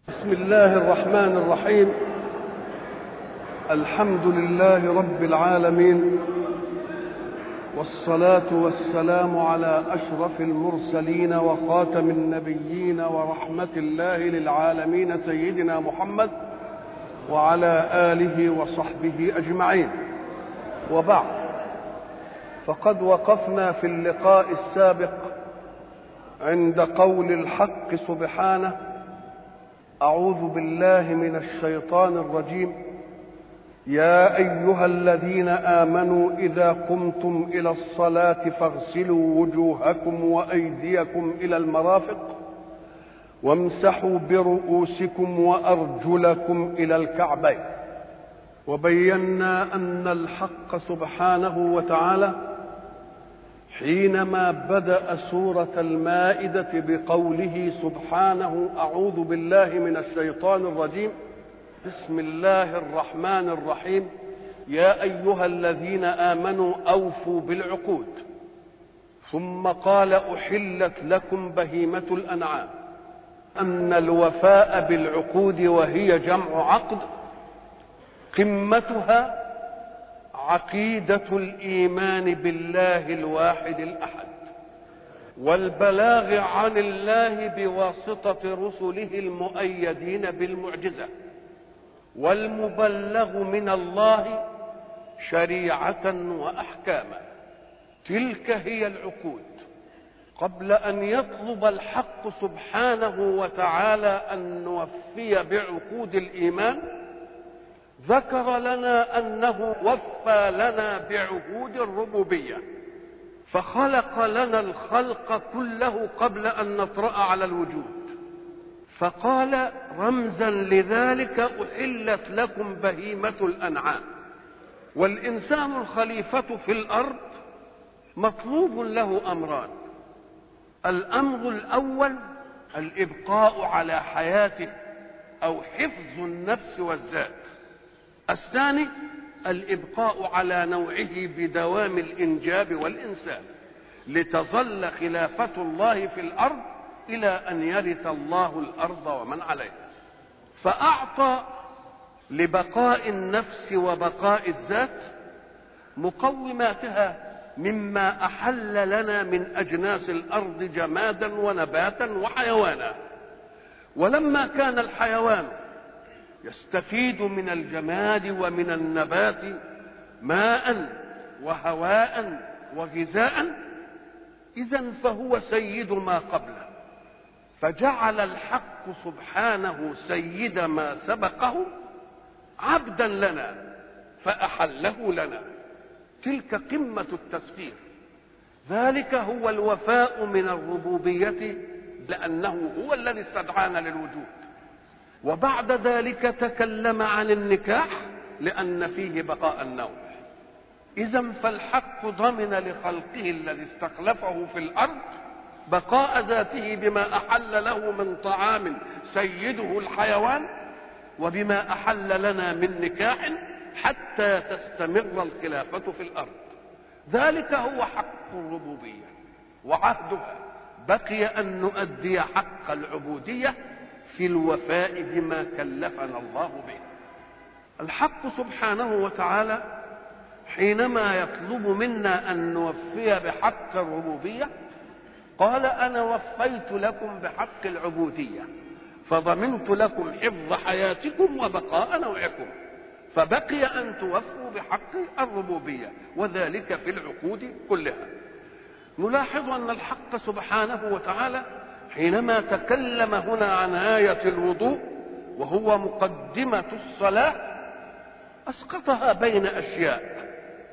بسم الله الرحمن الرحيم. الحمد لله رب العالمين، والصلاة والسلام على أشرف المرسلين وخاتم النبيين ورحمة الله للعالمين سيدنا محمد وعلى آله وصحبه أجمعين. وبعد، فقد وقفنا في اللقاء السابق عند قول الحق سبحانه: أعوذ بالله من الشيطان الرجيم. يا أيها الذين آمنوا إذا قمتم إلى الصلاة فاغسلوا وجوهكم وأيديكم إلى المرافق وامسحوا برؤوسكم وأرجلكم إلى الكعبين. وبينا أن الحق سبحانه وتعالى حينما بدأ سورة المائدة بقوله سبحانه: أعوذ بالله من الشيطان الرجيم، بسم الله الرحمن الرحيم، يا أيها الذين آمنوا أوفوا بالعقود، ثم قال: أحلت لكم بهيمة الأنعام. أن الوفاء بالعقود، وهي جمع عقد، قمتها عقيدة الإيمان بالله الواحد الأحد، والبلاغ عن الله بواسطة رسله المؤيدين بالمعجزة، والمبلغ من الله شريعة وأحكاما. تلك هي العقود. قبل أن يطلب الحق سبحانه وتعالى أن نوفي بعقود الإيمان، ذكر لنا أنه وفى لنا بعهود الربوبية، فخلق لنا الخلق كله قبل أن نطرأ على الوجود، فقال رمزا لذلك: أحلت لكم بهيمة الأنعام. والإنسان الخليفة في الأرض مطلوب له أمران: الأمر الأول الإبقاء على حياته أو حفظ النفس والذات، الثاني الإبقاء على نوعه بدوام الإنجاب والإنسان، لتظل خلافة الله في الأرض إلى أن يرث الله الأرض ومن عليها. فأعطى لبقاء النفس وبقاء الذات مقوماتها مما أحل لنا من أجناس الأرض جمادا ونباتا وحيوانا. ولما كان الحيوان يستفيد من الجماد ومن النبات ماء وهواء وغذاء، إذن فهو سيد ما قبله، فجعل الحق سبحانه سيد ما سبقه عبدا لنا فأحله لنا. تلك قمة التسخير. ذلك هو الوفاء من الربوبية، لأنه هو الذي استدعانا للوجود. وبعد ذلك تكلم عن النكاح لأن فيه بقاء النوع. إذن فالحق ضمن لخلقه الذي استخلفه في الأرض بقاء ذاته بما أحل له من طعام سيده الحيوان، وبما أحل لنا من نكاح حتى تستمر الخلافة في الأرض. ذلك هو حق الربوبية وعهدها. بقي أن نؤدي حق العبودية في الوفاء بما كلفنا الله به. الحق سبحانه وتعالى حينما يطلب منا أن نوفي بحق الربوبية قال: أنا وفيت لكم بحق العبودية، فضمنت لكم حفظ حياتكم وبقاء نوعكم، فبقي أن توفوا بحق الربوبية، وذلك في العقود كلها. نلاحظ أن الحق سبحانه وتعالى حينما تكلم هنا عن آية الوضوء وهو مقدمة الصلاة أسقطها بين أشياء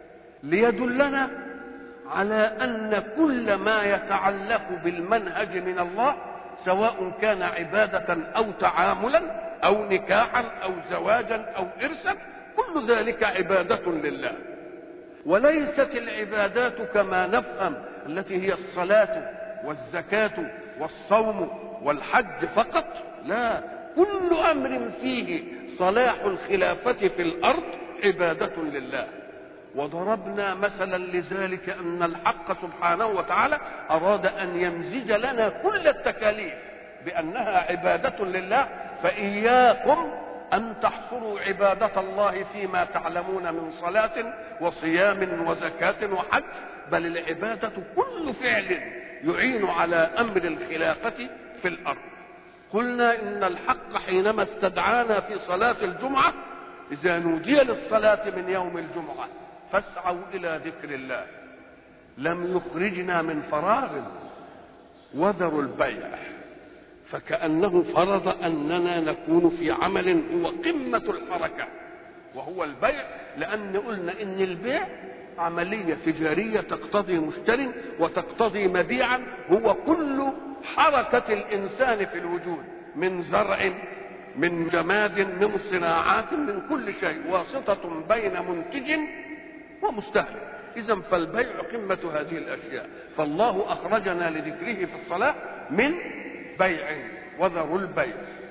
ليدلنا على أن كل ما يتعلق بالمنهج من الله، سواء كان عبادة أو تعاملا أو نكاحا أو زواجا أو إرثا، كل ذلك عبادة لله. وليست العبادات كما نفهم التي هي الصلاة والزكاة والصوم والحج فقط، لا، كل أمر فيه صلاح الخلافة في الأرض عبادة لله. وضربنا مثلا لذلك أن الحق سبحانه وتعالى أراد أن يمزج لنا كل التكاليف بأنها عبادة لله، فإياكم أن تحصروا عبادة الله فيما تعلمون من صلاة وصيام وزكاة وحج، بل العبادة كل فعل يعين على أمر الخلافة في الأرض. قلنا إن الحق حينما استدعانا في صلاة الجمعة: إذا نودي للصلاة من يوم الجمعة فاسعوا إلى ذكر الله، لم يخرجنا من فراغ، وذروا البيع، فكأنه فرض أننا نكون في عمل هو قمة الحركة وهو البيع، لأن قلنا إن البيع عملية تجارية تقتضي مشتري وتقتضي مبيعا، هو كل حركة الإنسان في الوجود، من زرع، من جماد، من صناعات، من كل شيء، واسطة بين منتج ومستهلك. إذا فالبيع قمة هذه الأشياء، فالله أخرجنا لذكره في الصلاة من بيع، وذروا البيع.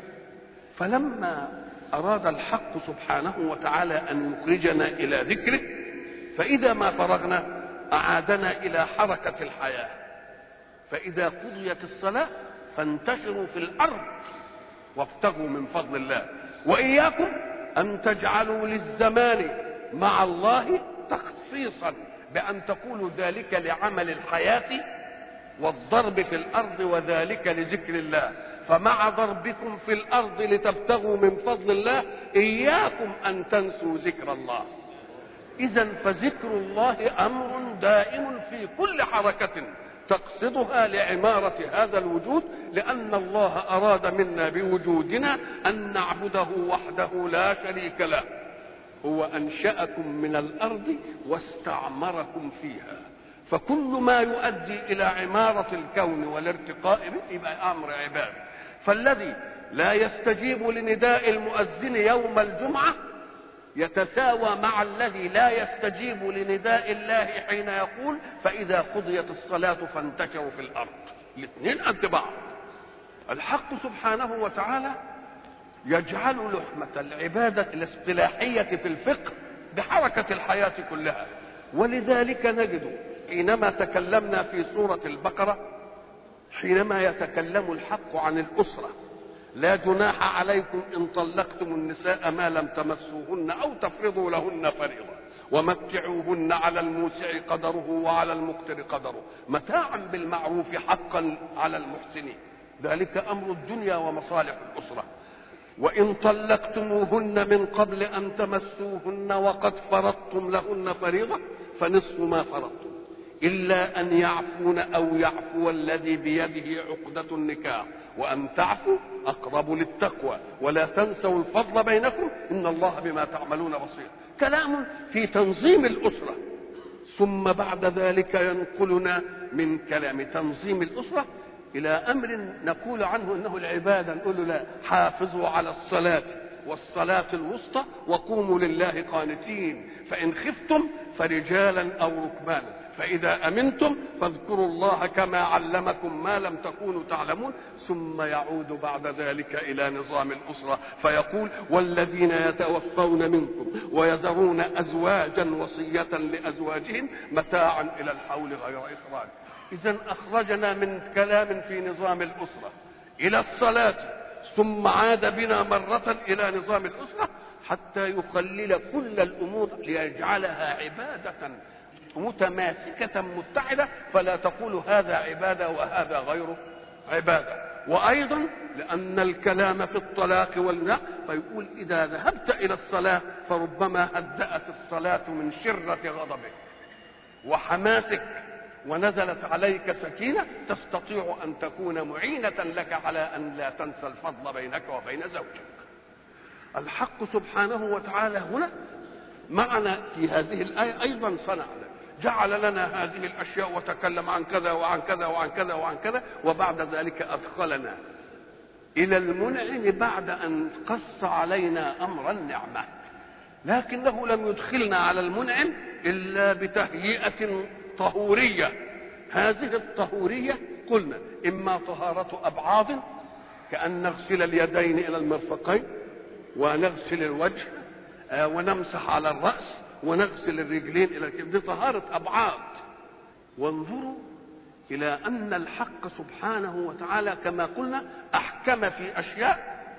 فلما أراد الحق سبحانه وتعالى أن يخرجنا إلى ذكره، فإذا ما فرغنا أعادنا إلى حركة الحياة. فإذا قضيت الصلاة فانتشروا في الأرض وابتغوا من فضل الله، وإياكم أن تجعلوا للزمان مع الله تخصيصا بأن تقولوا ذلك لعمل الحياة والضرب في الأرض وذلك لذكر الله. فمع ضربكم في الأرض لتبتغوا من فضل الله إياكم أن تنسوا ذكر الله. إذن فذكر الله أمر دائم في كل حركة تقصدها لعمارة هذا الوجود، لأن الله أراد منا بوجودنا أن نعبده وحده لا شريك له. هو أنشأكم من الأرض واستعمركم فيها، فكل ما يؤدي إلى عمارة الكون والارتقاء به يبقى أمر عبادي. فالذي لا يستجيب لنداء المؤذن يوم الجمعة يتساوى مع الذي لا يستجيب لنداء الله حين يقول: فإذا قضيت الصلاة فانتشروا في الأرض. الاثنين قد بعض. الحق سبحانه وتعالى يجعل لحمة العبادة الاصطلاحية في الفقه بحركة الحياة كلها. ولذلك نجد حينما تكلمنا في سورة البقرة، حينما يتكلم الحق عن الأسرة: لا جناح عليكم إن طلقتم النساء ما لم تمسوهن أو تفرضوا لهن فريضة ومتعوهن على الموسع قدره وعلى المقتر قدره متاعا بالمعروف حقا على المحسنين، ذلك أمر الدنيا ومصالح الأسرة. وإن طلقتموهن من قبل أن تمسوهن وقد فرضتم لهن فريضة فنصف ما فرضتم إلا أن يعفون أو يعفو الذي بيده عقدة النكاح وأن تعفوا أقرب للتقوى ولا تنسوا الفضل بينكم إن الله بما تعملون بصير. كلام في تنظيم الأسرة. ثم بعد ذلك ينقلنا من كلام تنظيم الأسرة إلى أمر نقول عنه إنه العبادة. نقول له: لا، حافظوا على الصلاة والصلاة الوسطى وقوموا لله قانتين، فإن خفتم فرجالا أو ركبانا فإذا أمنتم فاذكروا الله كما علمكم ما لم تكونوا تعلمون. ثم يعود بعد ذلك إلى نظام الأسرة فيقول: والذين يتوفون منكم ويذرون أزواجا وصية لأزواجهم متاعا إلى الحول غير إخراج. إذن أخرجنا من كلام في نظام الأسرة إلى الصلاة، ثم عاد بنا مرة إلى نظام الأسرة حتى يخلل كل الأمور ليجعلها عبادة متماسكة متحدة، فلا تقول هذا عبادة وهذا غير عبادة. وأيضا لأن الكلام في الطلاق والنهي فيقول: إذا ذهبت إلى الصلاة فربما هدأت الصلاة من شرة غضبك وحماسك ونزلت عليك سكينة تستطيع أن تكون معينة لك على أن لا تنسى الفضل بينك وبين زوجك. الحق سبحانه وتعالى هنا معنا في هذه الآية أيضا صنعنا، جعل لنا هذه الأشياء وتكلم عن كذا وعن كذا وعن كذا وعن كذا، وبعد ذلك أدخلنا إلى المنعم بعد أن قص علينا أمر النعمة. لكنه لم يدخلنا على المنعم إلا بتهيئة طهورية. هذه الطهورية قلنا إما طهارة أبعاض كأن نغسل اليدين إلى المرفقين ونغسل الوجه ونمسح على الرأس ونغسل الرجلين إلى الكتف، دي طهارة أبعاد. وانظروا إلى أن الحق سبحانه وتعالى كما قلنا أحكم في أشياء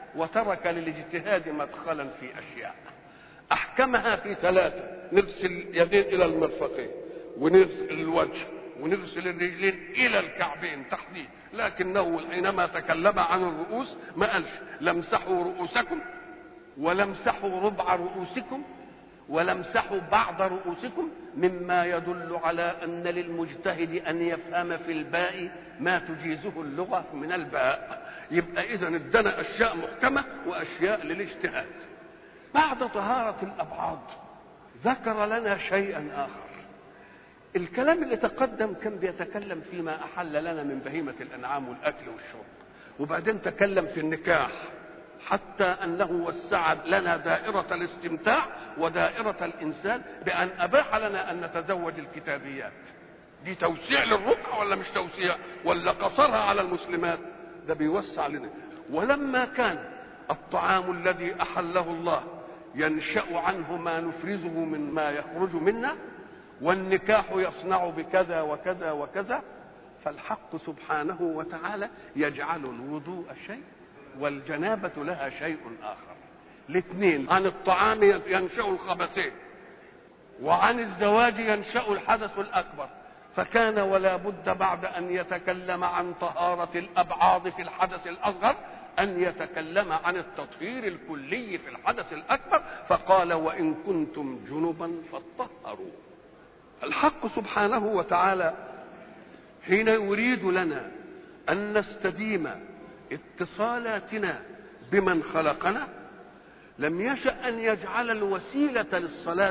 وترك للاجتهاد مدخلا في أشياء أحكمها في 3، نغسل اليدين إلى المرفقين، ونغسل الوجه، ونغسل الرجلين إلى الكعبين تحديد. لكنه حينما تكلم عن الرؤوس ما قالش لامسحوا رؤوسكم، ولامسحوا ربع رؤوسكم، ولامسحوا بعض رؤوسكم، مما يدل على أن للمجتهد أن يفهم في الباء ما تجيزه اللغة من الباء. يبقى إذن ادنا أشياء محكمة وأشياء للاجتهاد. بعد طهارة الأبعاد ذكر لنا شيئا آخر. الكلام اللي تقدم كان بيتكلم فيما أحل لنا من بهيمة الأنعام والأكل والشرب، وبعدين تكلم في النكاح حتى أنه وسع لنا دائرة الاستمتاع ودائرة الإنسان بأن أباح لنا أن نتزوج الكتابيات. دي توسيع للرقعة ولا مش توسيع؟ ولا قصرها على المسلمات؟ ده بيوسع لنا. ولما كان الطعام الذي أحله الله ينشأ عنه ما نفرزه من ما يخرج منا، والنكاح يصنع بكذا وكذا وكذا، فالحق سبحانه وتعالى يجعل الوضوء شيء والجنابة لها شيء آخر. الاثنين عن الطعام ينشأ الخبثين، وعن الزواج ينشأ الحدث الأكبر. فكان ولا بد بعد أن يتكلم عن طهارة الأبعاد في الحدث الأصغر أن يتكلم عن التطهير الكلي في الحدث الأكبر، فقال وإن كنتم جنبا فاطهروا. الحق سبحانه وتعالى حين يريد لنا أن نستديم اتصالاتنا بمن خلقنا لم يشأ أن يجعل الوسيلة للصلاة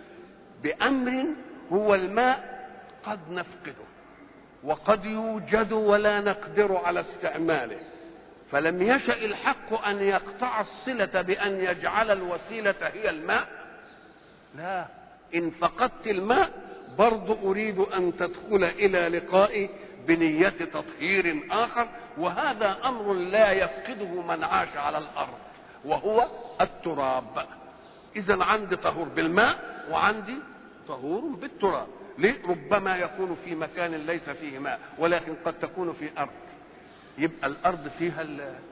بأمر هو الماء قد نفقده وقد يوجد ولا نقدر على استعماله. فلم يشأ الحق أن يقطع الصلة بأن يجعل الوسيلة هي الماء. لا، إن فقدت الماء برضو أريد أن تدخل إلى لقائي بنية تطهير آخر، وهذا أمر لا يفقده من عاش على الأرض، وهو التراب. إذن عندي طهور بالماء وعندي طهور بالتراب. ليه؟ ربما يكون في مكان ليس فيه ماء، ولكن قد تكون في أرض، يبقى الأرض فيها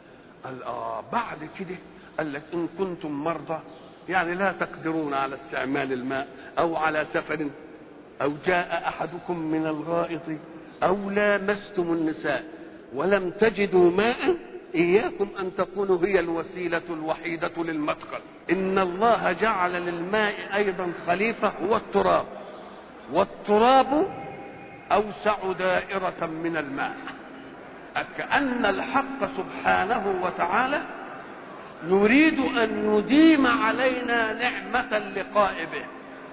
بعد كده قال لك إن كنتم مرضى، يعني لا تقدرون على استعمال الماء، أو على سفر، أو جاء أحدكم من الغائط، أو لامستم النساء ولم تجدوا ماء، إياكم أن تكونوا هي الوسيلة الوحيدة للمدخل. إن الله جعل للماء أيضا خليفة هو التراب، والتراب أوسع دائرة من الماء. كأن الحق سبحانه وتعالى يريد أن يديم علينا نعمة اللقاء به،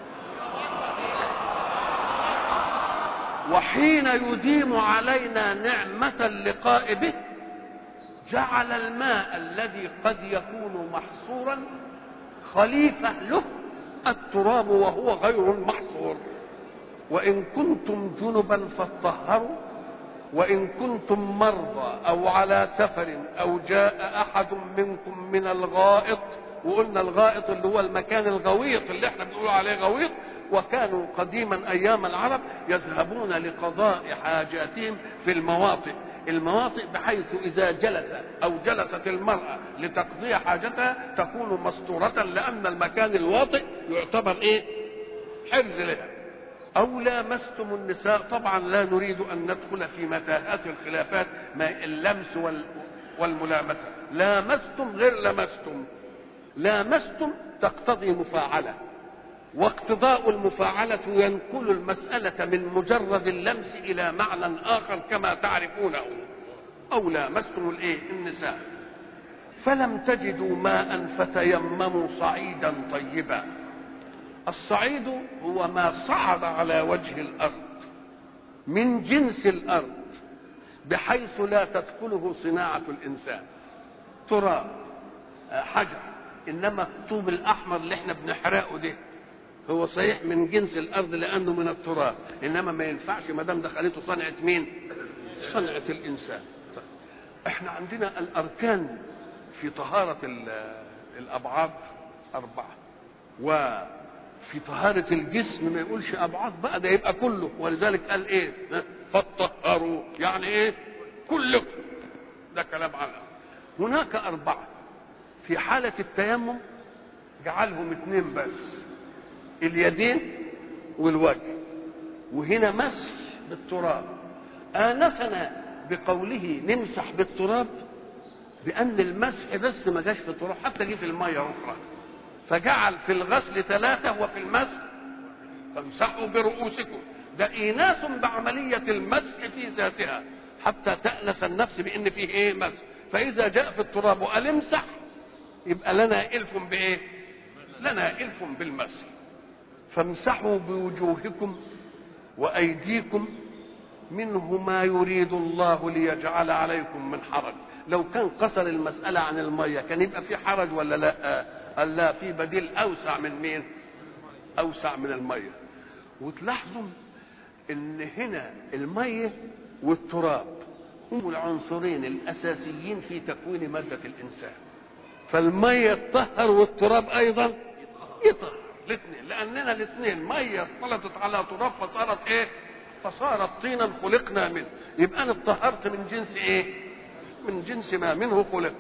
وحين يديم علينا نعمة اللقاء به جعل الماء الذي قد يكون محصورا خليفة له التراب وهو غير المحصور. وإن كنتم جنبا فاطهروا، وإن كنتم مرضى أو على سفر أو جاء أحد منكم من الغائط. وقلنا الغائط اللي هو المكان الغويط اللي احنا بنقول عليه غويط. وكانوا قديما أيام العرب يذهبون لقضاء حاجاتهم في المواطئ بحيث إذا جلس أو جلست المرأة لتقضي حاجتها تكون مستورة، لأن المكان الواطئ يعتبر حرز لها. أو لامستم النساء، طبعا لا نريد أن ندخل في متاهات الخلافات اللمس والملامسة. لامستم غير لمستم. لامستم تقتضي مفاعلة، واقتضاء المفاعلة ينقل المسألة من مجرد اللمس إلى معنى آخر كما تعرفونه. أو لامستم النساء فلم تجدوا ماء فتيمموا صعيدا طيبا. الصعيد هو ما صعد على وجه الأرض من جنس الأرض بحيث لا تدخله صناعة الإنسان، تراب، حجر. إنما الطوب الأحمر اللي احنا بنحرقه ده هو صحيح من جنس الأرض لأنه من التراب، إنما ما ينفعش ما دام دخلته صنعة مين؟ صنعة الإنسان. احنا عندنا الأركان في طهارة الأبعاد 4، وفي طهارة الجسم ما يقولش أبعاد بقى، ده يبقى كله. ولذلك قال فاطهروا، يعني كله. ده كلام عنه. هناك 4 في حالة التيمم جعلهم 2 بس، اليدين والوجه، وهنا مسح بالتراب. آنسنا بقوله نمسح بالتراب بأن المسح بس ما جاش في التراب، حتى جه في المية أخرى، فجعل في الغسل 3 وفي المسح فامسحوا برؤوسكم. ده إيناس بعملية المسح في ذاتها حتى تأنس النفس بأن فيه إيه؟ مسح. فإذا جاء في التراب وقال امسح يبقى لنا إلف بإيه؟ لنا إلف بالمسح. فامسحوا بوجوهكم وأيديكم منه ما يريد الله ليجعل عليكم من حرج. لو كان قصر المسألة عن المية كان يبقى في حرج ولا لا؟ قال لا، في بديل أوسع من مين؟ أوسع من المية. وتلاحظوا إن هنا المية والتراب هم العنصرين الأساسيين في تكوين مادة الإنسان. فالمية تطهر والتراب أيضا يطهر الاثنين، لأننا الاثنين مية اختلطت على تراب فصارت إيه؟ فصارت طينا خلقنا منه. يبقى أنا اتطهرت من جنس إيه؟ من جنس ما منه خلقت.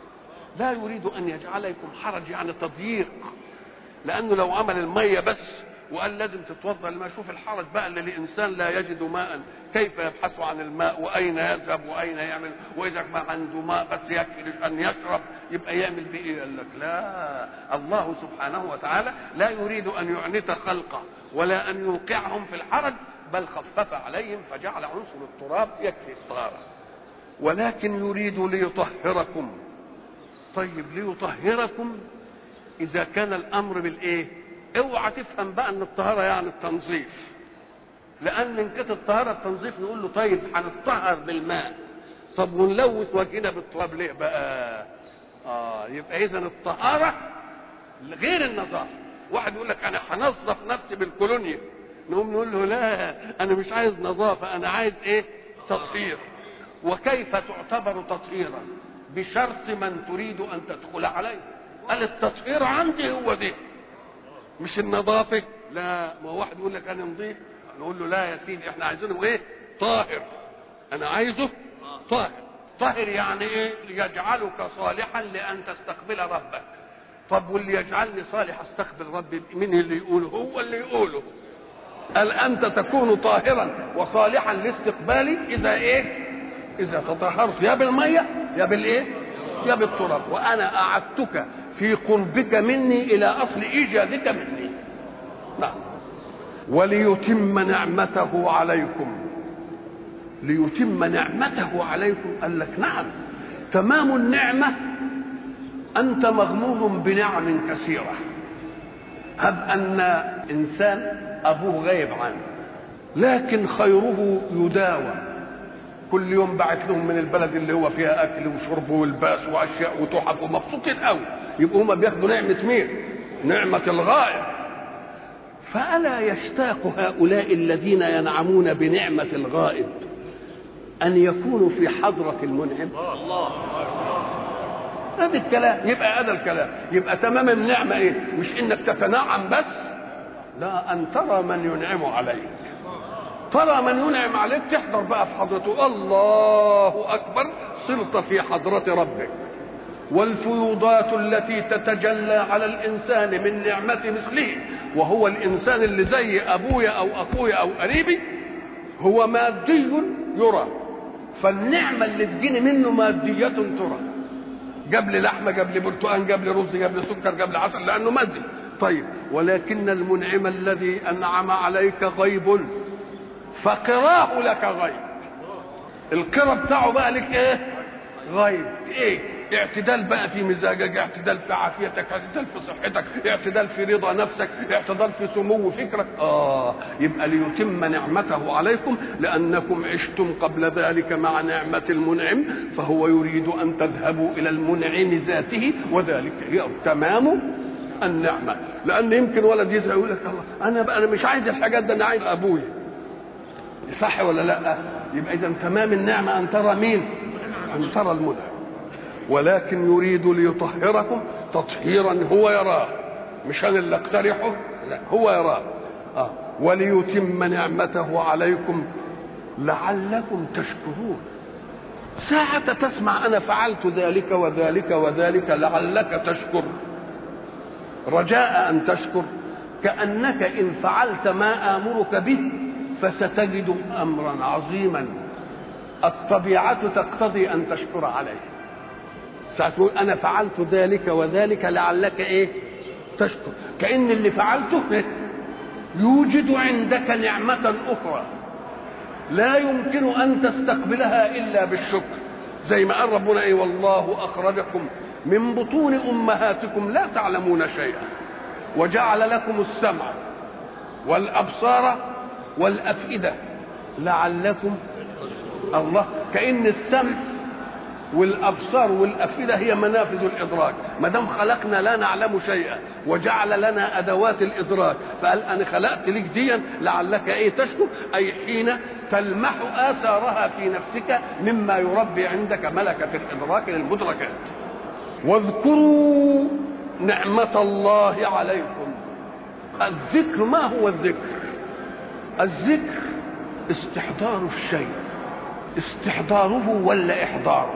لا يريد أن يجعلكم حرج، يعني تضييق، لأنه لو عمل المية بس وقال لازم تتوضا لما يشوف الحرج بقى اللي الانسان لا يجد ماء كيف يبحث عن الماء واين يذهب واين يعمل، واذا ما عنده ماء بس يكفي ان يشرب يبقى يعمل بايه؟ قال لك لا، الله سبحانه وتعالى لا يريد ان يعنت خلقه ولا ان يوقعهم في الحرج، بل خفف عليهم فجعل عنصر التراب يكفي الطهاره. ولكن يريد ليطهركم. طيب ليطهركم اذا كان الامر بالايه؟ اوعى تفهم بقى ان الطهاره يعني التنظيف، لان ان كانت الطهاره التنظيف نقول له طيب هنطهر بالماء، طب ونلوث وجهنا بالتراب ليه بقى؟ يبقى اذا الطهاره غير النظافه. واحد يقول لك انا هنظف نفسي بالكولونيا، نقوم نقول له لا، انا مش عايز نظافه، انا عايز ايه؟ تطهير. وكيف تعتبر تطهيرا؟ بشرط من تريد ان تدخل عليه. قال التطهير عندي هو ده، مش النظافه. لا، ما واحد يقول لك انا نظيف، نقول له لا يا سيدي، احنا عايزينه ايه؟ طاهر. انا عايزه طاهر. طاهر يعني ايه؟ ليجعلك صالحا لان تستقبل ربك. طب واللي يجعلني صالح استقبل ربي مين اللي يقوله؟ هو اللي يقوله. قال انت تكون طاهرا وصالحا لاستقبالي اذا ايه؟ اذا تطهرت يا بالميه يا بالايه؟ يا بالتراب. وانا اعدتك في قربك مني الى اصل ايجادك مني. نعم. وليتم نعمته عليكم. ليتم نعمته عليكم. قال لك نعم، تمام النعمه انت مغمور بنعم كثيره. هب ان انسان ابوه غايب عنه لكن خيره يداوى، كل يوم بعت لهم من البلد اللي هو فيها اكل وشرب ولباس واشياء وتحف ومبسوطين قوي، يبقوا هم بياخدوا نعمه مين؟ نعمه الغائب. فالا يشتاق هؤلاء الذين ينعمون بنعمه الغائب ان يكونوا في حضره المنعم؟ هذا الكلام. يبقى هذا الكلام يبقى تمام النعمه ايه؟ مش انك تتنعم بس، لا، ان ترى من ينعم عليك. ترى من ينعم عليك تحضر بقى في حضرته. الله اكبر، صرت في حضره ربك. والفيوضات التي تتجلى على الانسان من نعمه مثله، وهو الانسان اللي زي ابويا او اخويا او قريبي، هو مادي يرى. فالنعمه اللي تجيني منه ماديه ترى. جاب لي لحمه، جاب لي برتقان، جاب لي رز، جاب لي سكر، جاب لي عسل، لانه مادي. طيب ولكن المنعم الذي انعم عليك غيب، فقراه لك غيب. القرى بتاعه بقى لك ايه؟ غيب. ايه؟ اعتدال بقى في مزاجك، اعتدال في عافيتك، اعتدال في صحتك، اعتدال في رضا نفسك، اعتدال في سمو فكرك. يبقى ليتم نعمته عليكم لانكم عشتم قبل ذلك مع نعمة المنعم، فهو يريد ان تذهبوا الى المنعم ذاته، وذلك هي تمام النعمة. لان يمكن ولد يزعل يقول لك الله انا مش عايز الحاجات ده، انا عايز ابويا. صح ولا لا؟ يبقى اذا تمام النعمة ان ترى مين؟ ان ترى المنعم. ولكن يريد ليطهركم تطهيرا هو يراه، مش انا اللي اقترحه، لا، هو يراه. وليتم نعمته عليكم لعلكم تشكرون. ساعة تسمع أنا فعلت ذلك وذلك وذلك لعلك تشكر، رجاء أن تشكر، كأنك إن فعلت ما آمرك به فستجد أمرا عظيما الطبيعة تقتضي أن تشكر عليه. ساعة تقول أنا فعلت ذلك وذلك لعلك إيه؟ تشكر، كأن اللي فعلته يوجد عندك نعمة أخرى لا يمكن أن تستقبلها إلا بالشكر. زي ما قال ربنا إيه؟ والله أخرجكم من بطون أمهاتكم لا تعلمون شيئا وجعل لكم السمع والأبصار والأفئدة لعلكم الله. كأن السمع والأبصار والأفئدة هي منافذ الإدراك. ما دام خلقنا لا نعلم شيئا وجعل لنا أدوات الإدراك، فقال أنا خلقت لك ديا لعلك إيه؟ تشكر، أي حين تلمح آثارها في نفسك مما يربي عندك ملكة الإدراك للمدركات. واذكروا نعمة الله عليكم. الذكر ما هو الذكر؟ الذكر استحضار الشيء، استحضاره ولا إحضاره؟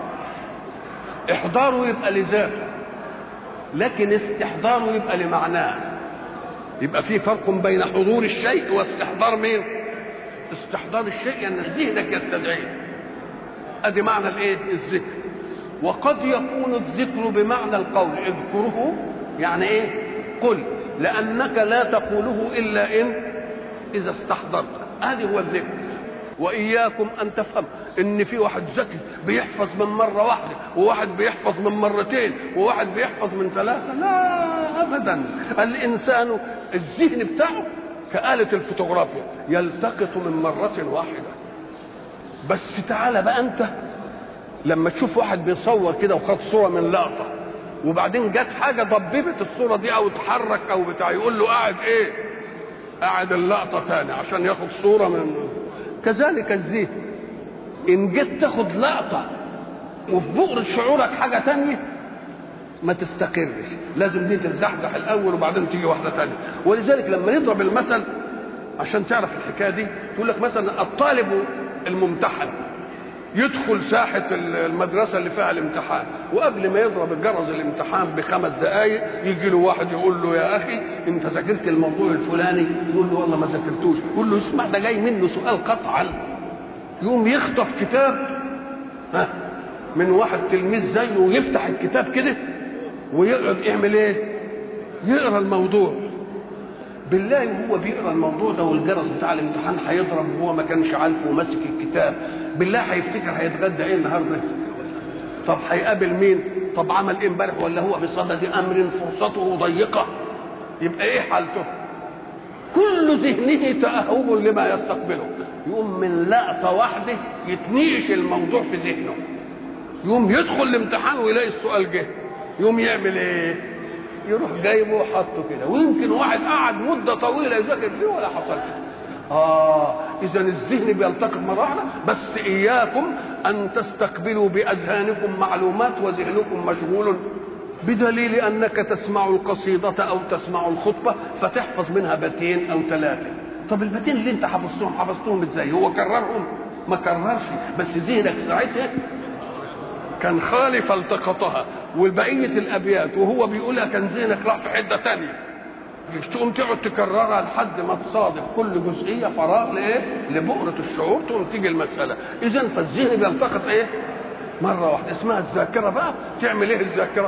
إحضاره يبقى لذاته، لكن استحضاره يبقى لمعناه. يبقى في فرق بين حضور الشيء واستحضار مين؟ استحضار الشيء يعني ذهنك يستدعيه، ادي معنى الايه؟ الذكر. وقد يكون الذكر بمعنى القول، اذكره يعني ايه؟ قل، لانك لا تقوله الا اذا استحضرت. هذا هو الذكر. واياكم ان تفهم ان في واحد ذكي بيحفظ من مره واحده، وواحد بيحفظ من مرتين، وواحد بيحفظ من ثلاثه. لا ابدا. الانسان الذهن بتاعه كآلة الفوتوغرافيا يلتقط من مرة واحدة. بس تعالى بقى انت لما تشوف واحد بيصور كده وخد صورة من لقطة، وبعدين جت حاجة ضببت الصورة دي او اتحرك او بتاع، يقول له قاعد ايه؟ قاعد اللقطة تاني عشان ياخد صورة من. كذلك الذهن ان جيت تاخد لقطة وفي بؤرة شعورك حاجة تانية ما تستقرش، لازم دي تتزحزح الاول وبعدين تيجي واحده ثانيه. ولذلك لما نضرب المثل عشان تعرف الحكايه دي، تقول لك مثلا الطالب الممتحن يدخل ساحه المدرسه اللي فيها الامتحان، وقبل ما يضرب جرس الامتحان ب5 دقائق يجي له واحد يقول له يا اخي انت ذاكرت الموضوع الفلاني؟ يقول له والله ما ذاكرتوش. يقول له اسمع ده جاي منه سؤال قطعا. يقوم يخطف كتاب من واحد تلميذ زيه ويفتح الكتاب كده ويقعد يعمل ايه؟ يقرا الموضوع. بالله وهو بيقرا الموضوع ده والجرس بتاع الامتحان هيضرب وهو ما كانش عارفه وماسك الكتاب، بالله هيفتكر هيتغدى ايه النهارده؟ طب هيقابل مين؟ طب عمل ايه امبارح؟ ولا هو بصدد امر فرصته ضيقه؟ يبقى ايه حالته؟ كل ذهنه تأهب لما يستقبله. يقوم من لقطه واحده يتنيش الموضوع في ذهنه، يقوم يدخل الامتحان ويلاقي السؤال جه، يقوم يعمل ايه؟ يروح جايبه وحطه كده. ويمكن واحد قعد مده طويله يذاكر فيه ولا حصل فيه. اذا الذهن بيلتقط مره واحده. بس اياكم ان تستقبلوا باذهانكم معلومات وذهنكم مشغول، بدليل انك تسمع القصيده او تسمع الخطبه فتحفظ منها بيتين او 3. طب البيتين اللي انت حفظتهم ازاي؟ هو كررهم؟ ما كررش، بس ذهنك ساعتها كان خالي فالتقطها، والبقيه الابيات وهو بيقولها كان ذهنك راح في حته ثانيه، تقوم تقعد تكررها لحد ما تصادف كل جزئيه فراغ لايه؟ لبؤره الشعور، تقوم تيجي المساله. اذا فالذهن بيلتقط ايه؟ مره واحده. اسمها الذاكره بقى. تعمل ايه الذاكره؟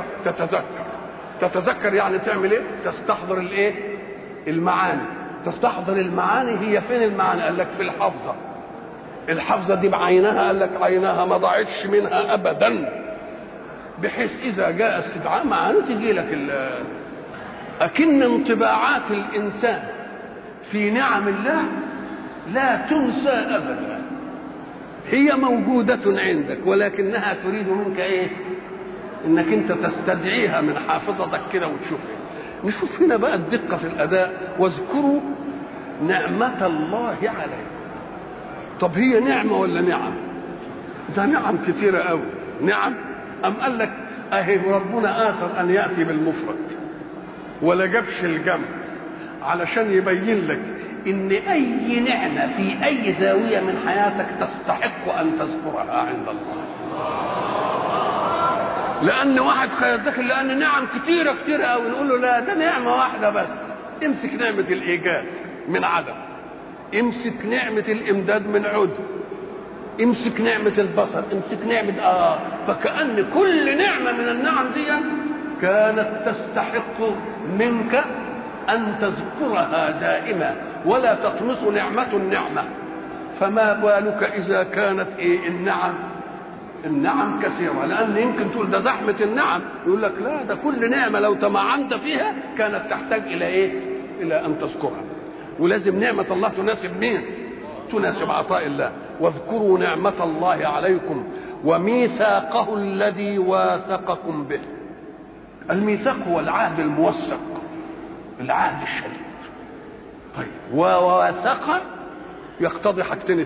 تتذكر يعني تعمل ايه؟ تستحضر الايه؟ المعاني. تستحضر المعاني. هي فين المعاني؟ قال لك في الحافظه. الحافظه دي بعينها، قال لك عينها ما ضاعتش منها ابدا، بحيث اذا جاء استدعاء معاني تجي لك اكن انطباعات الانسان في نعم الله لا تنسى ابدا. هي موجوده عندك ولكنها تريد منك ايه؟ انك انت تستدعيها من حافظتك كده وتشوفها. نشوف هنا بقى الدقه في الاداء. واذكروا نعمه الله عليكم. طب هي نعمه ولا نعم؟ ده نعم كثيره قوي. نعم ام قال لك اهي ربنا اثر ان ياتي بالمفرد ولا جابش الجمع علشان يبين لك ان اي نعمه في اي زاويه من حياتك تستحق ان تذكرها عند الله. لان واحد داخل لان نعم كتيره كتيره قوي، نقول له لا، ده نعمه واحده بس. امسك نعمه الايجاد من عدم، امسك نعمه الامداد من عدم، امسك نعمه البصر، امسك نعمه فكأن كل نعمه من النعم دي كانت تستحق منك ان تذكرها دائما ولا تطمس نعمه النعمه. فما بالك اذا كانت النعم كثيرة، لأن يمكن تقول ده زحمة النعم، يقول لك لا، ده كل نعمة لو تمعنت فيها كانت تحتاج إلى إلى أن تذكرها. ولازم نعمة الله تناسب مين؟ تناسب عطاء الله. واذكروا نعمة الله عليكم وميثاقه الذي واثقكم به. الميثاق هو العهد الموثق، العهد الشديد. طيب، وواثق يقتضي حاجتين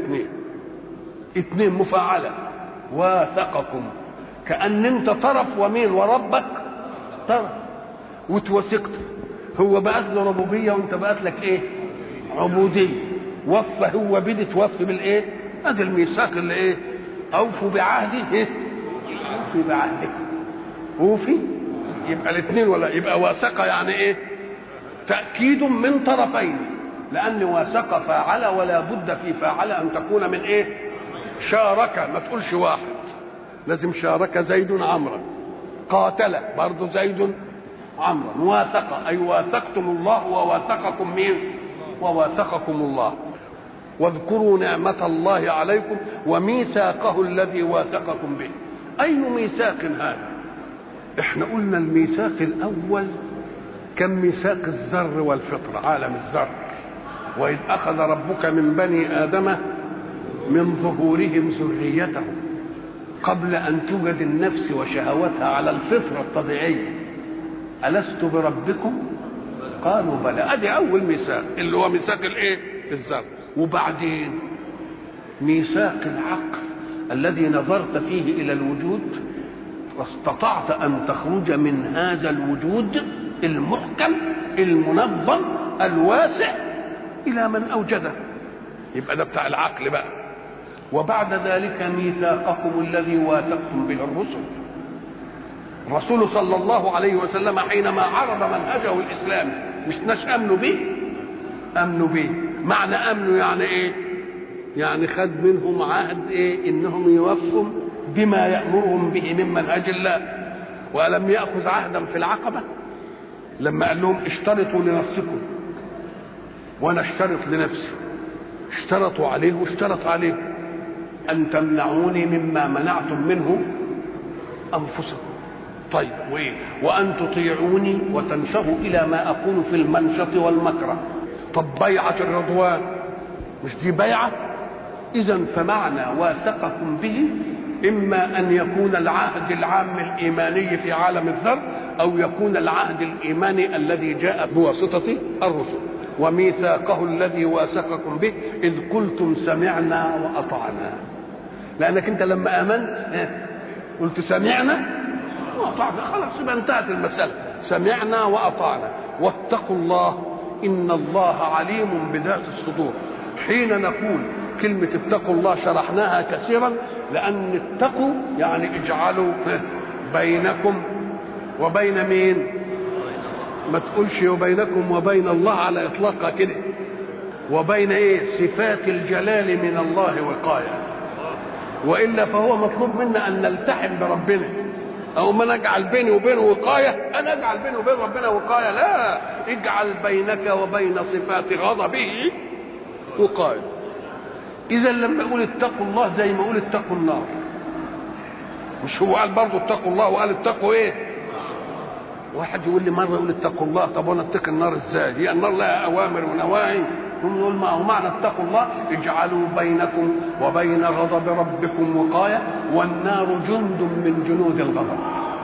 اتنين مفاعلة. واثقكم، كأن انت طرف ومين وربك طرف، وتوثقت. هو بقت له ربوبية وانت بقت لك عبودية. وفى هو بدي توفي ادي الميثاق اللي اوفوا بعهدي اوفي بعهدكم. اوفي يبقى الاثنين، ولا يبقى واثق يعني تأكيد من طرفين، لأن واثق فاعل ولا بد في فاعل أن تكون من شارك. ما تقولش واحد، لازم شارك زيد عمرا، قاتل برضه زيد عمرا. واثق أي واثقتم الله وواثقكم مين؟ وواثقكم الله. واذكروا نعمة الله عليكم وميثاقه الذي واثقكم به. أي ميثاق هذا؟ احنا قلنا الميثاق الأول كان ميثاق الذر والفطر، عالم الذر. وإذ أخذ ربك من بني آدم من ظهورهم ذريتهم قبل أن توجد النفس وشهوتها على الفطرة الطبيعية، ألست بربكم؟ قالوا بلى. أدي أول ميثاق اللي هو ميثاق الذر. وبعدين ميثاق العقل الذي نظرت فيه إلى الوجود واستطعت أن تخرج من هذا الوجود المحكم المنظم الواسع إلى من أوجده، يبقى ده بتاع العقل بقى. وبعد ذلك ميثاقكم الذي واثقتم به الرسل. الرسول صلى الله عليه وسلم حينما عرض منهجه الإسلامي مش ناس أمنوا به. معنى أمنوا يعني يعني خد منهم عهد إنهم يوفوا بما يأمرهم به من منهج الله. ولم يأخذ عهدا في العقبة لما قال لهم اشترطوا لنفسكم وأنا اشترط لنفسي، اشترطوا عليه واشترط عليه أن تمنعوني مما منعتم منه أنفسكم. طيب، وأن تطيعوني وتنشهوا إلى ما أقول في المنشط والمكره. طب بيعة الرضوان مش دي بيعة؟ إذا فمعنى واثقكم به إما أن يكون العهد العام الإيماني في عالم الذر، أو يكون العهد الإيماني الذي جاء بواسطة الرسل. وميثاقه الذي واثقكم به إذ قلتم سمعنا وأطعنا. لأنك أنت لما آمنت قلت سمعنا وأطعنا، خلاص يبقى انتهت المسألة. سمعنا وأطعنا. واتقوا الله إن الله عليم بذات الصدور. حين نقول كلمة اتقوا الله شرحناها كثيرا، لأن اتقوا يعني اجعلوا بينكم وبين مين؟ ما تقولش وبينكم وبين الله على إطلاقها كده، وبين صفات الجلال من الله وقاية. وإلا فهو مطلوب منا أن نلتحم بربنا، أو ما نجعل بيني وبينه وقاية. أنا أجعل بيني وبين ربنا وقاية؟ لا، اجعل بينك وبين صفات غضبه وقاية. إذا لما أقول اتقوا الله زي ما أقول اتقوا النار، مش هو قال برضه اتقوا الله وقال اتقوا واحد يقول لي مرة يقول اتقوا الله، طب وانا اتقي النار ازاي؟ هي النار لها أوامر ونواهي. نقول ما هو معنى اتقوا الله اجعلوا بينكم وبين غضب ربكم وقاية، والنار جند من جنود الغضب.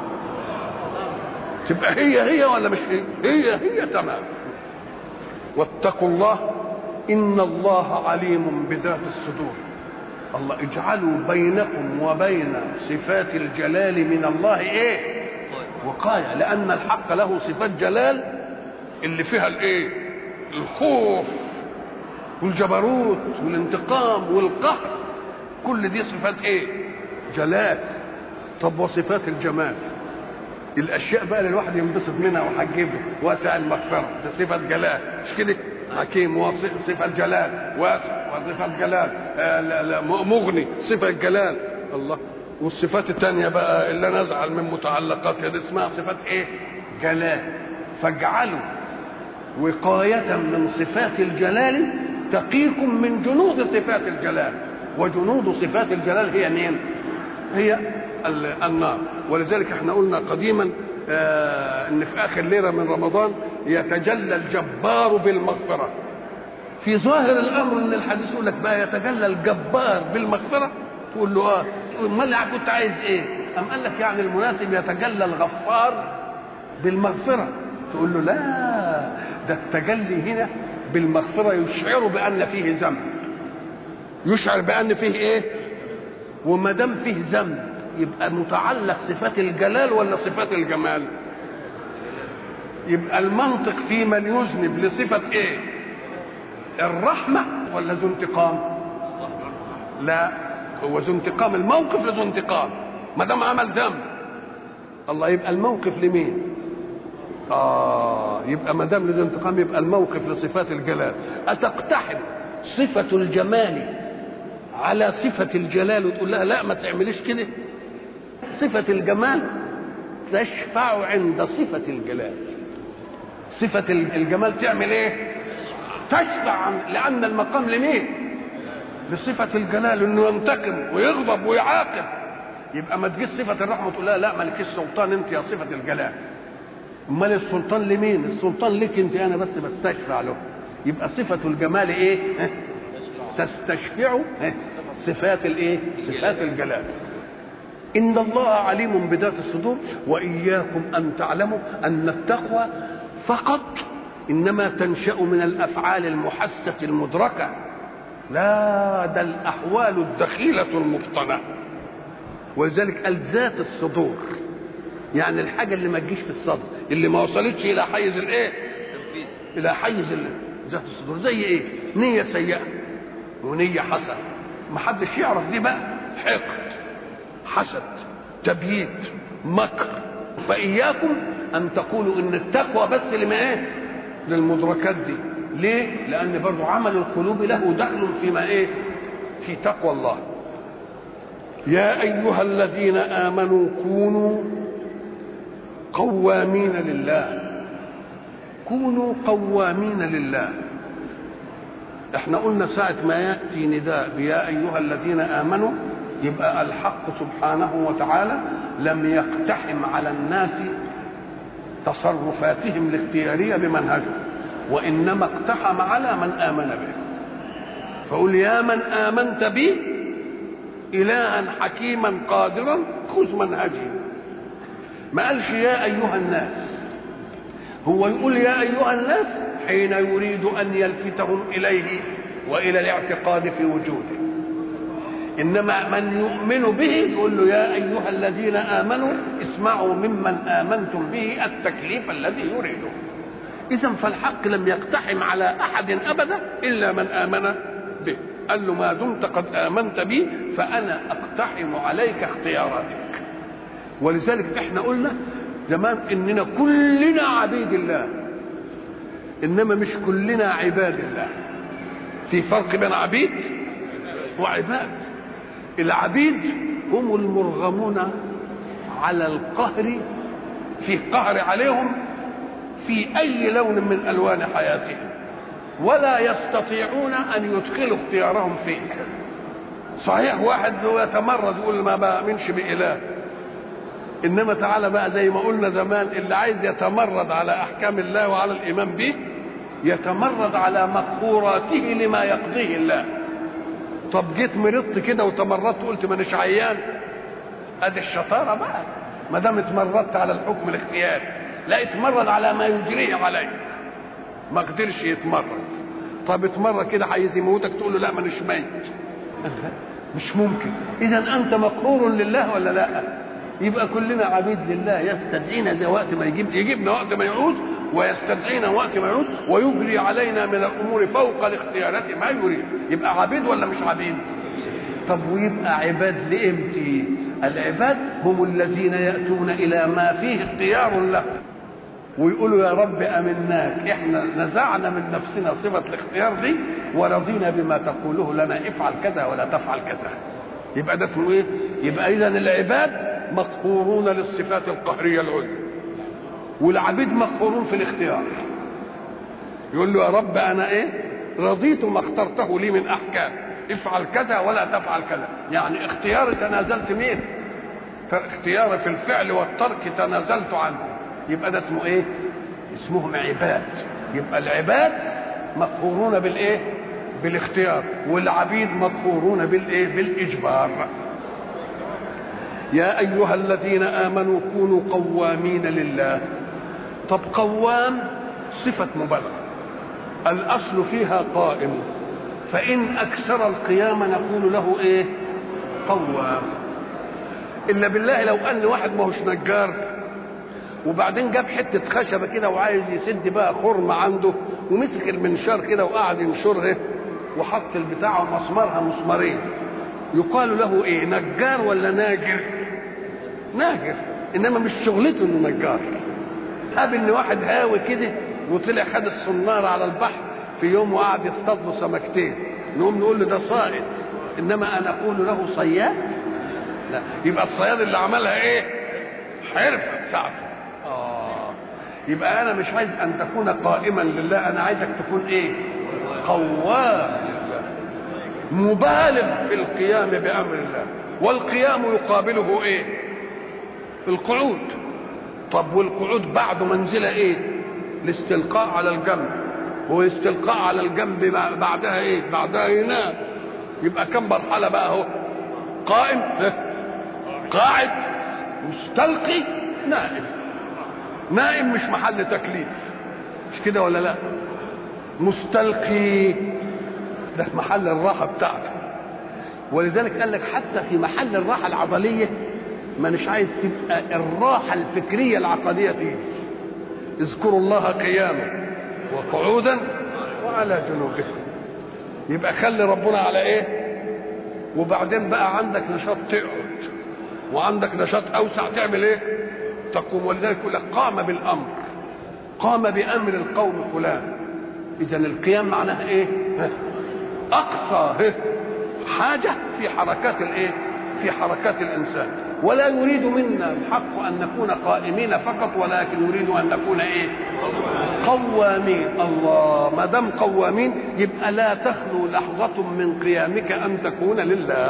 تبقى هي ولا مش هي تمام. واتقوا الله إن الله عليم بذات الصدور. الله اجعلوا بينكم وبين صفات الجلال من الله وقاية، لأن الحق له صفات جلال اللي فيها الخوف والجبروت والانتقام والقهر. كل دي صفات جلال. طب وصفات الجمال، الاشياء بقى اللي الواحد ينبسط منها وهتجيب واسع المغفره، ده صفه جلال مش كده؟ حكيم صفه جلال، واسع وصفه جلال، مغني صفه جلال الله. والصفات الثانيه بقى اللي انا ازعل من متعلقاتها دي اسمها صفات ايه؟ جلال. فاجعلوا وقايه من صفات الجلال تقيكم من جنود صفات الجلال، وجنود صفات الجلال هي مين؟ هي النار. ولذلك احنا قلنا قديما ان في اخر ليله من رمضان يتجلى الجبار بالمغفره. في ظاهر الامر ان الحديث يقول لك بقى يتجلى الجبار بالمغفره، تقول له امال كنت عايز ايه؟ ام قال لك يعني المناسب يتجلى الغفار بالمغفره، تقول له لا، ده التجلي هنا بالمغفره يشعر بان فيه ذنب، يشعر بان فيه ايه؟ وما دام فيه ذنب يبقى متعلق صفات الجلال ولا صفات الجمال؟ يبقى المنطق في من يذنب لصفه ايه؟ الرحمه ولا ذو انتقام؟ لا، هو ذو انتقام، الموقف لذو انتقام ما دام عمل ذنب. الله، يبقى الموقف لمين؟ يبقى ما دام لذو انتقام يبقى الموقف لصفات الجلال. أتقتحم صفة الجمال على صفة الجلال وتقول لها لا ما تعمليش كده؟ صفة الجمال تشفع عند صفة الجلال. صفة الجمال تعمل ايه؟ تشفع، لأن المقام لمين؟ لصفة الجلال، انه ينتقم ويغضب ويعاقب. يبقى ما تجيش صفة الرحمة تقول لها لا مالكيش سلطان انت يا صفة الجلال. امال السلطان لمين؟ السلطان لك انت، انا بس بستشفع له. يبقى صفة الجمال ايه؟ تستشفع صفات الايه؟ صفات الجلال. ان الله عليم بذات الصدور، واياكم ان تعلموا ان التقوى فقط انما تنشأ من الافعال المحسة المدركة، لا، ده الاحوال الدخيلة المفطنة. ولذلك قال ذات الصدور، يعني الحاجة اللي ما تجيش في الصدر، اللي ما وصلتش الى حيز الايه؟ الى حيز ذات الصدور. زي ايه؟ نية سيئة ونية حسنة، ما حدش يعرف دي بقى، حقد، حسد، تبييت، مكر. فإياكم أن تقولوا إن التقوى بس لما إيه؟ للمدركات دي. ليه؟ لأن برضو عمل القلوب له دخل فيما إيه؟ في تقوى الله. يا أيها الذين آمنوا كونوا قوامين لله. كونوا قوامين لله. احنا قلنا ساعة ما يأتي نداء بيا أيها الذين آمنوا يبقى الحق سبحانه وتعالى لم يقتحم على الناس تصرفاتهم الاختيارية بمنهجه، وإنما اقتحم على من آمن به. فقل يا من آمنت به إلها حكيما قادرا خذ منهجه. ما قالش يا أيها الناس. هو يقول يا أيها الناس حين يريد أن يلفتهم إليه وإلى الاعتقاد في وجوده. إنما من يؤمن به يقول له يا أيها الذين آمنوا اسمعوا ممن آمنتم به التكليف الذي يريده. إذن فالحق لم يقتحم على أحد أبدا إلا من آمن به. قال له ما دمت قد آمنت به فأنا أقتحم عليك اختياراتك. ولذلك احنا قلنا زمان إننا كلنا عبيد الله، إنما مش كلنا عباد الله. في فرق بين عبيد وعباد. العبيد هم المرغمون على القهر، في قهر عليهم في أي لون من ألوان حياتهم، ولا يستطيعون أن يدخلوا اختيارهم فيه. صحيح واحد يتمرد يقول ما بأمنش بإله، إنما تعالى بقى زي ما قلنا زمان اللي عايز يتمرد على أحكام الله وعلى الإيمان به يتمرد على مقهوراته لما يقضيه الله. طب جيت مرضت كده وتمردت قلت مانيش عيان، ادي الشطاره بقى. ما دام اتمردت على الحكم الاختياري، لا اتمرد على ما يجريه عليك. ما قدرش يتمرد، طب اتمرد كده عايز يموتك تقول له لا مانيش ميت، مش ممكن. اذا انت مقهور لله ولا لا؟ يبقى كلنا عبيد لله. يستدعينا زي وقت ما يجيبنا وقت ما يعوز، ويستدعينا وقت ما يعوز، ويجري علينا من الامور فوق الاختيارات ما يريد. يبقى عبيد ولا مش عبيد؟ طب ويبقى عباد لامتى؟ العباد هم الذين يأتون إلى ما فيه اختيار له ويقولوا يا رب أمناك، احنا نزعنا من نفسنا صفة الاختيار دي ورضينا بما تقوله لنا، افعل كذا ولا تفعل كذا. يبقى ده اسمه ايه؟ يبقى إذن العباد مقهورون للصفات القهرية العليا، والعبيد مقهورون في الاختيار. يقول له يا رب أنا ايه؟ رضيت ما اخترته لي من أحكام، افعل كذا ولا تفعل كذا. يعني اختياري تنازلت مين؟ اختياري في الفعل والترك تنازلت عنه. يبقى ده اسمه ايه؟ اسمهم عباد. يبقى العباد مقهورون بالايه؟ بالاختيار، والعبيد مقهورون بالايه؟ بالاجبار. يا ايها الذين امنوا كونوا قوامين لله. طب قوام صفه مبالغه، الاصل فيها قائم، فان اكثر القيام نقول له ايه؟ قوام. الا بالله لو قال واحد ما هوش نجار وبعدين جاب حته خشبه كده وعايز يسد بقى خرم عنده ومسك المنشار كده وقعد ينشرها وحط البتاع ومسمرها مسمارين، يقال له ايه؟ نجار ولا ناجر؟ ناجر، انما مش شغلته انه نجار. هاب ان واحد هاوي كده وطلع خد الصناره على البحر في يوم وقعد يصطاد له سمكتين، نقوم نقول له ده صائد، انما انا اقول له صياد؟ لا. يبقى الصياد اللي عملها ايه؟ حرفه بتاعته. يبقى انا مش عايز ان تكون قائما لله، انا عايزك تكون ايه؟ قوام لله، مبالغ في القيام بامر الله. والقيام يقابله ايه؟ القعود. طب والقعود بعده منزله ايه؟ الاستلقاء على الجنب، والاستلقاء على الجنب بعدها ايه؟ بعدها ينام. يبقى كم مرحله بقى اهو؟ قائم، قاعد، مستلقي، نائم. نائم مش محل تكليف، مش كده ولا لا؟ مستلقي ده محل الراحه بتاعته. ولذلك قال لك حتى في محل الراحه العضليه ما نش عايز تبقى الراحه الفكريه العقديه تيجي. اذكروا الله قياما وقعودا وعلى جنوبكم. يبقى خلي ربنا على ايه؟ وبعدين بقى عندك نشاط تقعد، وعندك نشاط اوسع تعمل ايه؟ تقوم. ولذلك يقول لك قام بالامر، قام بامر القوم فلان. اذا القيام معناها ايه؟ اقصى حاجه في حركات الايه؟ في حركات الانسان. ولا يريد منا الحق ان نكون قائمين فقط، ولكن يريد ان نكون ايه؟ قوامين. الله، ما دام قوامين يبقى لا تخلو لحظه من قيامك ان تكون لله.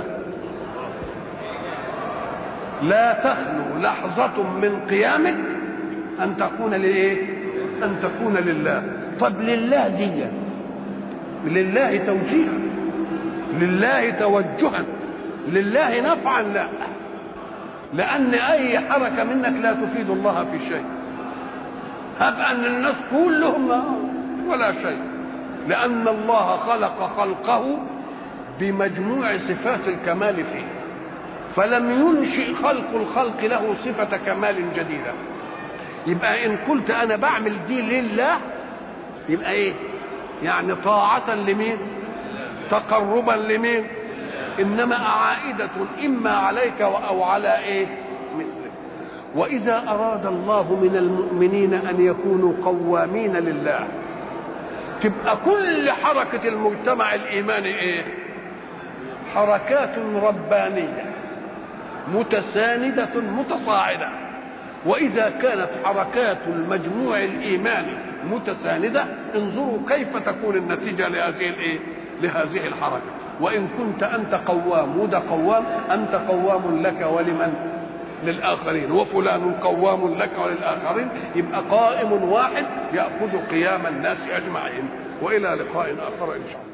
لا تخلو لحظة من قيامك أن تكون لإيه؟ أن تكون لله. طب لله دي لله توجيها، لله توجها، لله نفعا؟ لا، لأن أي حركة منك لا تفيد الله في شيء. هب أن الناس كلهم ولا شيء، لأن الله خلق خلقه بمجموع صفات الكمال فيه، فلم ينشئ خلق الخلق له صفة كمال جديدة. يبقى إن قلت أنا بعمل دي لله يبقى إيه؟ يعني طاعة لمين؟ تقربا لمين؟ إنما عائدة إما عليك أو على إيه؟ مثلك. وإذا أراد الله من المؤمنين أن يكونوا قوامين لله تبقى كل حركة المجتمع الإيماني إيه؟ حركات ربانية متساندة متصاعدة. وإذا كانت حركات المجموع الإيماني متساندة انظروا كيف تكون النتيجة لهذه الإيه؟ لهذه الحركة. وإن كنت أنت قوام وده قوام، أنت قوام لك ولمن؟ للآخرين، وفلان قوام لك وللآخرين. يبقى قائم واحد يأخذ قيام الناس أجمعين. وإلى لقاء آخر إن شاء الله.